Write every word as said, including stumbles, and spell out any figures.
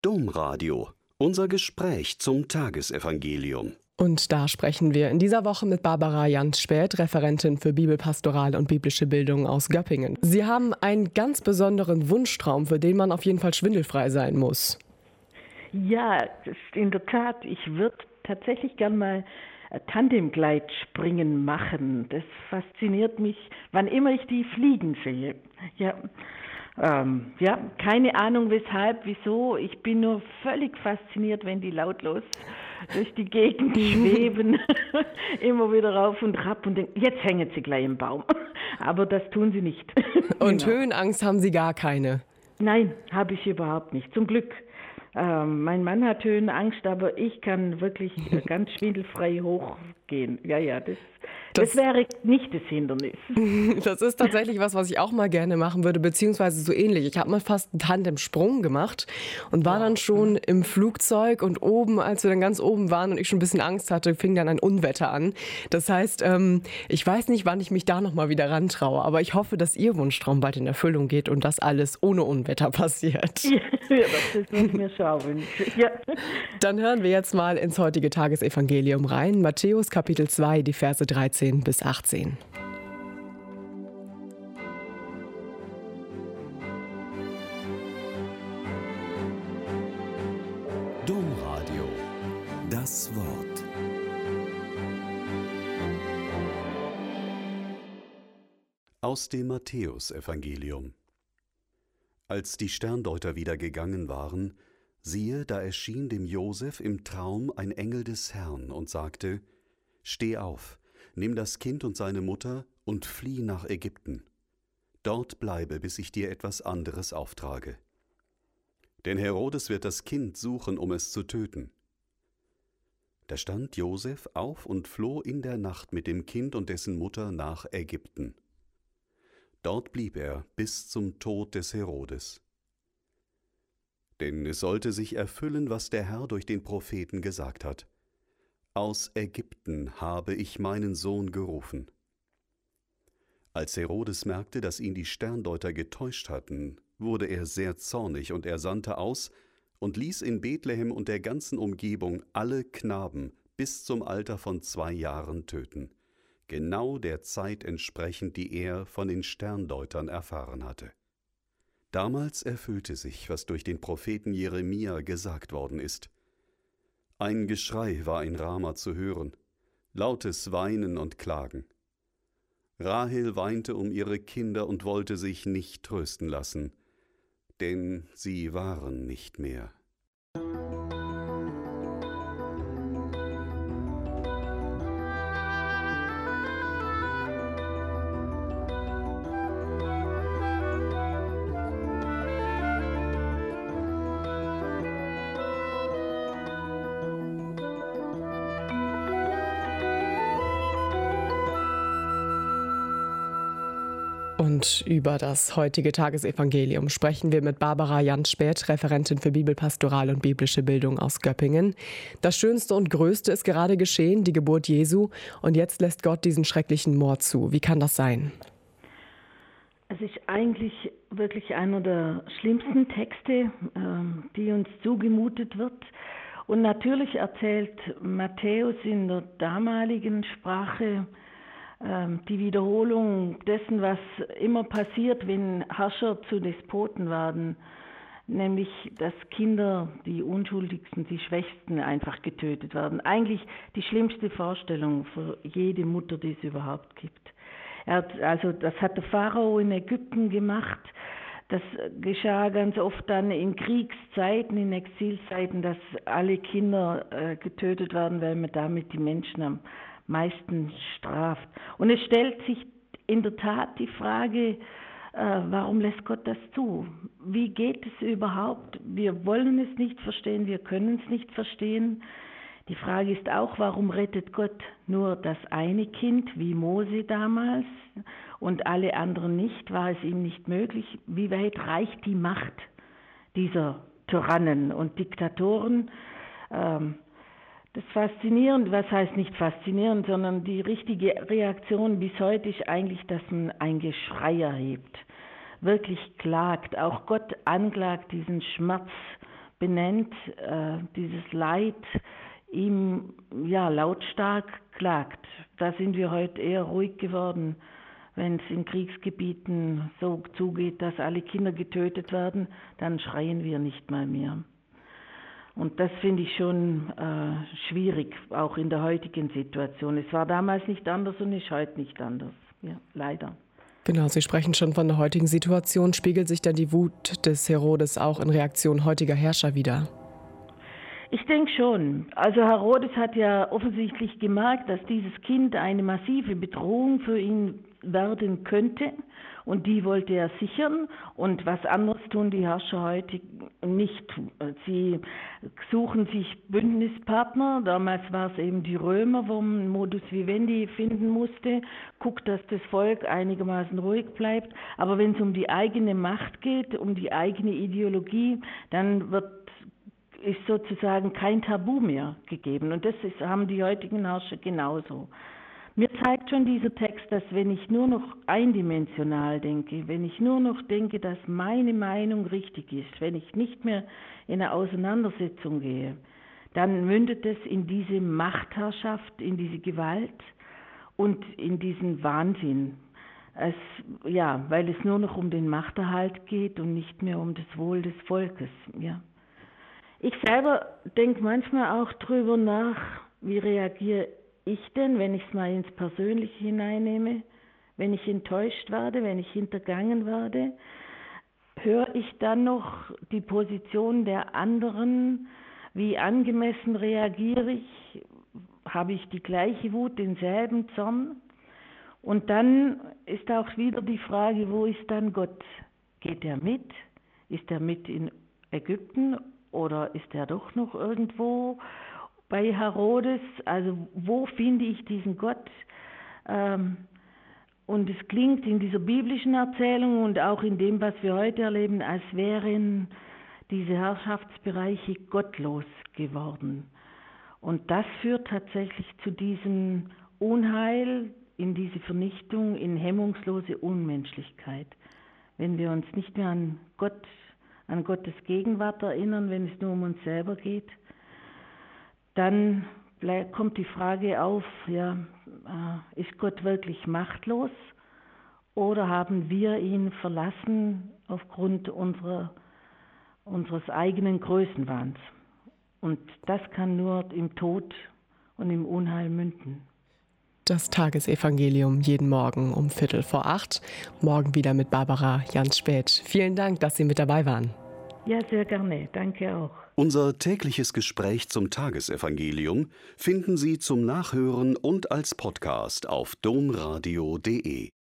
Domradio, unser Gespräch zum Tagesevangelium. Und da sprechen wir in dieser Woche mit Barbara Jans-Späth, Referentin für Bibelpastoral und biblische Bildung aus Göppingen. Sie haben einen ganz besonderen Wunschtraum, für den man auf jeden Fall schwindelfrei sein muss. Ja, das ist in der Tat. Ich würde tatsächlich gern mal Tandemgleitspringen machen. Das fasziniert mich, wann immer ich die fliegen sehe. Ja. Ähm, ja, keine Ahnung weshalb, wieso. Ich bin nur völlig fasziniert, wenn die lautlos durch die Gegend schweben, immer wieder rauf und rab und denken, jetzt hängen sie gleich im Baum. Aber das tun sie nicht. Und Genau. Höhenangst haben Sie gar keine? Nein, habe ich überhaupt nicht. Zum Glück. Ähm, mein Mann hat Höhenangst, aber ich kann wirklich ganz schwindelfrei hochgehen. Ja, ja, das, das, das wäre nicht das Hindernis. Das ist tatsächlich was, was ich auch mal gerne machen würde, beziehungsweise so ähnlich. Ich habe mal fast einen Tandemsprung gemacht und war dann schon im Flugzeug und oben, als wir dann ganz oben waren und ich schon ein bisschen Angst hatte, fing dann ein Unwetter an. Das heißt, ähm, ich weiß nicht, wann ich mich da nochmal wieder rantraue, aber ich hoffe, dass Ihr Wunschtraum bald in Erfüllung geht und das alles ohne Unwetter passiert. Ja, das würde ich mir schon wünschen. Ja. Dann hören wir jetzt mal ins heutige Tagesevangelium rein. Matthäus Kapitel zwei, die Verse dreizehn bis achtzehn. Domradio, das Wort. Aus dem Matthäusevangelium. Als die Sterndeuter wieder gegangen waren, siehe, da erschien dem Josef im Traum ein Engel des Herrn und sagte: Steh auf, nimm das Kind und seine Mutter und flieh nach Ägypten. Dort bleibe, bis ich dir etwas anderes auftrage. Denn Herodes wird das Kind suchen, um es zu töten. Da stand Josef auf und floh in der Nacht mit dem Kind und dessen Mutter nach Ägypten. Dort blieb er bis zum Tod des Herodes. Denn es sollte sich erfüllen, was der Herr durch den Propheten gesagt hat: Aus Ägypten habe ich meinen Sohn gerufen. Als Herodes merkte, dass ihn die Sterndeuter getäuscht hatten, wurde er sehr zornig und er sandte aus und ließ in Bethlehem und der ganzen Umgebung alle Knaben bis zum Alter von zwei Jahren töten, genau der Zeit entsprechend, die er von den Sterndeutern erfahren hatte. Damals erfüllte sich, was durch den Propheten Jeremia gesagt worden ist. Ein Geschrei war in Rama zu hören, lautes Weinen und Klagen. Rahel weinte um ihre Kinder und wollte sich nicht trösten lassen, denn sie waren nicht mehr. Und über das heutige Tagesevangelium sprechen wir mit Barbara Jans-Späth, Referentin für Bibelpastoral und biblische Bildung aus Göppingen. Das Schönste und Größte ist gerade geschehen, die Geburt Jesu. Und jetzt lässt Gott diesen schrecklichen Mord zu. Wie kann das sein? Es ist eigentlich wirklich einer der schlimmsten Texte, die uns zugemutet wird. Und natürlich erzählt Matthäus in der damaligen Sprache die Wiederholung dessen, was immer passiert, wenn Herrscher zu Despoten werden, nämlich dass Kinder, die Unschuldigsten, die Schwächsten einfach getötet werden. Eigentlich die schlimmste Vorstellung für jede Mutter, die es überhaupt gibt. Er hat, also das hat der Pharao in Ägypten gemacht. Das geschah ganz oft dann in Kriegszeiten, in Exilzeiten, dass alle Kinder äh, getötet werden, weil man damit die Menschen am meisten straft. Und es stellt sich in der Tat die Frage, äh, warum lässt Gott das zu? Wie geht es überhaupt? Wir wollen es nicht verstehen, wir können es nicht verstehen. Die Frage ist auch, warum rettet Gott nur das eine Kind, wie Mose damals, und alle anderen nicht? War es ihm nicht möglich? Wie weit reicht die Macht dieser Tyrannen und Diktatoren? Ähm, Das Faszinierende, was heißt nicht faszinierend, sondern die richtige Reaktion bis heute ist eigentlich, dass man ein Geschrei erhebt, wirklich klagt, auch Gott anklagt, diesen Schmerz benennt, äh, dieses Leid ihm ja lautstark klagt. Da sind wir heute eher ruhig geworden. Wenn es in Kriegsgebieten so zugeht, dass alle Kinder getötet werden, dann schreien wir nicht mal mehr. Und das finde ich schon äh, schwierig, auch in der heutigen Situation. Es war damals nicht anders und ist heute nicht anders. Ja, leider. Genau, Sie sprechen schon von der heutigen Situation. Spiegelt sich dann die Wut des Herodes auch in Reaktion heutiger Herrscher wider? Ich denke schon. Also Herodes hat ja offensichtlich gemerkt, dass dieses Kind eine massive Bedrohung für ihn werden könnte. Und die wollte er sichern. Und was anderes tun die Herrscher heute nicht. Sie suchen sich Bündnispartner. Damals war es eben die Römer, wo man Modus vivendi finden musste. Guckt, dass das Volk einigermaßen ruhig bleibt. Aber wenn es um die eigene Macht geht, um die eigene Ideologie, dann wird ist sozusagen kein Tabu mehr gegeben. Und das ist, haben die heutigen Herrscher genauso. Mir zeigt schon dieser Text, dass wenn ich nur noch eindimensional denke, wenn ich nur noch denke, dass meine Meinung richtig ist, wenn ich nicht mehr in eine Auseinandersetzung gehe, dann mündet es in diese Machtherrschaft, in diese Gewalt und in diesen Wahnsinn. Es, ja, weil es nur noch um den Machterhalt geht und nicht mehr um das Wohl des Volkes. Ja. Ich selber denke manchmal auch drüber nach, wie reagiere ich denn, wenn ich es mal ins Persönliche hineinnehme, wenn ich enttäuscht werde, wenn ich hintergangen werde, höre ich dann noch die Position der anderen, wie angemessen reagiere ich, habe ich die gleiche Wut, denselben Zorn? Und dann ist auch wieder die Frage, wo ist dann Gott? Geht er mit? Ist er mit in Ägypten? Oder ist er doch noch irgendwo bei Herodes? Also wo finde ich diesen Gott? Ähm, und es klingt in dieser biblischen Erzählung und auch in dem, was wir heute erleben, als wären diese Herrschaftsbereiche gottlos geworden. Und das führt tatsächlich zu diesem Unheil, in diese Vernichtung, in hemmungslose Unmenschlichkeit. Wenn wir uns nicht mehr an Gott an Gottes Gegenwart erinnern, wenn es nur um uns selber geht, dann kommt die Frage auf, ja, ist Gott wirklich machtlos oder haben wir ihn verlassen aufgrund unserer, unseres eigenen Größenwahns? Und das kann nur im Tod und im Unheil münden. Das Tagesevangelium jeden Morgen um Viertel vor acht. Morgen wieder mit Barbara Jans-Späth. Vielen Dank, dass Sie mit dabei waren. Ja, sehr gerne. Danke auch. Unser tägliches Gespräch zum Tagesevangelium finden Sie zum Nachhören und als Podcast auf domradio punkt de.